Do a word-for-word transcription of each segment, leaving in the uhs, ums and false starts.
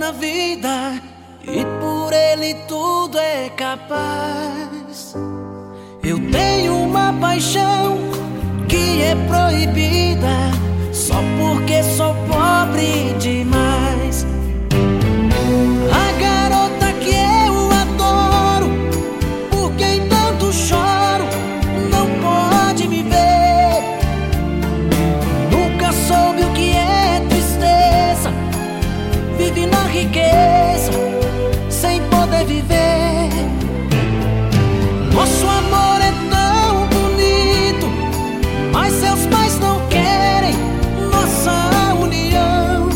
na vida e por ele tudo é capaz. Eu tenho uma paixão que é proibida só porque sou pobre demais. A garota que eu adoro, por quem tanto choro, não pode me ver. Nunca soube o que é tristeza, vive na riqueza sem poder viver. Nosso amor é tão bonito, mas seus pais não querem nossa união.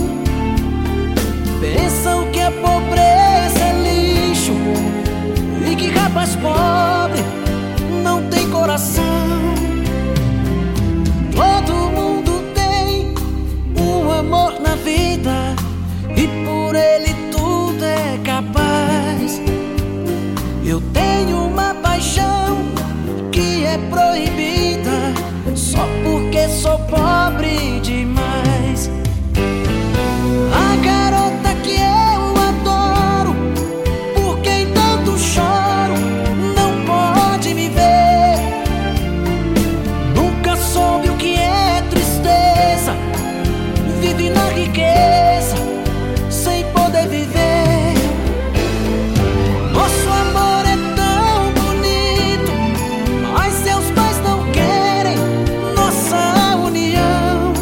Pensam que a pobreza é lixo e que rapaz pobre não tem coração. Todo mundo tem um amor na vida e por ele tudo é capaz. Eu tenho uma paixão que é proibida só porque sou pobre demais. A garota que eu adoro, por quem tanto choro, não pode me ver. Nunca soube o que é tristeza, vive na riqueza sem poder viver. Nosso amor é tão bonito, mas seus pais não querem nossa união.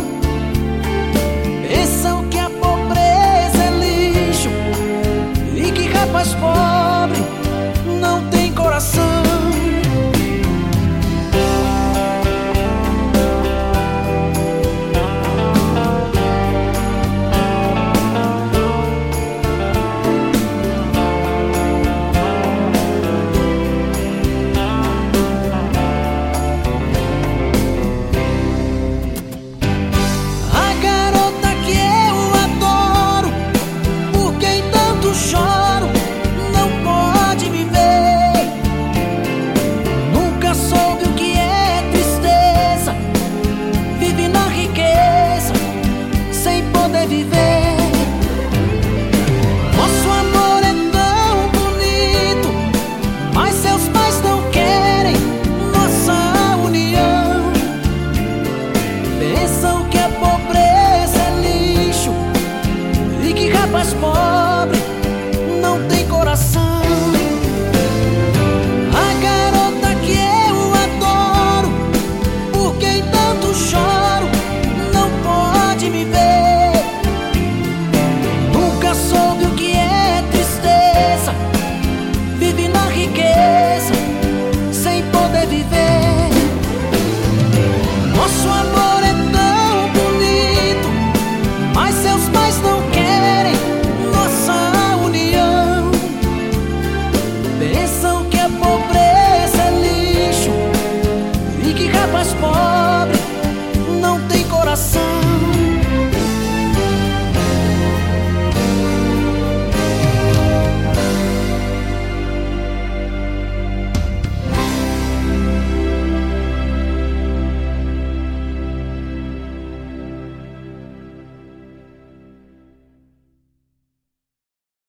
Pensam que a pobreza é lixo e que rapaz pobre não tem coração. Choro, não pode me ver. Nunca soube o que é tristeza, vive na riqueza sem poder viver.